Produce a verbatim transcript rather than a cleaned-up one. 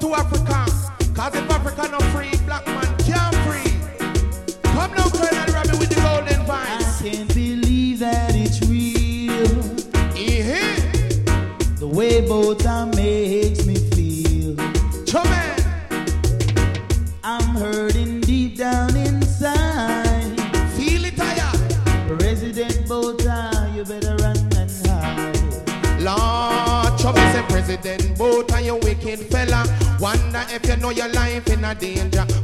to Africa. Cause if Africa not free, black man can't free. Come now, Colonel Robbie with the golden vines. I can't believe that it's real. Yeah. The way Bota makes me feel. Chummy. I'm hurting deep down inside. Feel it, higher. President Bota, you better run and hide. Lord, Chubby say President Bota, you wicked fella. Wonder if you know your life in a danger.